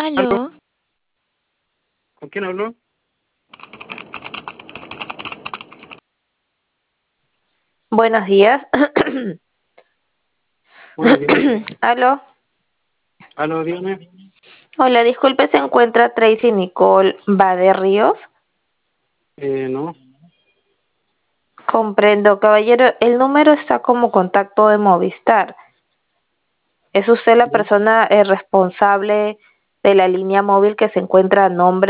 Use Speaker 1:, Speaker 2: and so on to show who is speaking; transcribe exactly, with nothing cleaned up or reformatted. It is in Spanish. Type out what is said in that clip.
Speaker 1: ¿Aló?
Speaker 2: Aló,
Speaker 1: ¿Con quién habló?
Speaker 2: buenos días.
Speaker 1: Buenos días.
Speaker 2: Aló,
Speaker 1: Aló, dígame.
Speaker 2: hola, disculpe, ¿se encuentra Tracy Nicole Bade Ríos?
Speaker 1: Eh, no.
Speaker 2: Comprendo, caballero, el número está como contacto de Movistar. ¿Es usted la
Speaker 1: ¿Ya?
Speaker 2: persona eh, responsable de la línea móvil que se encuentra a nombre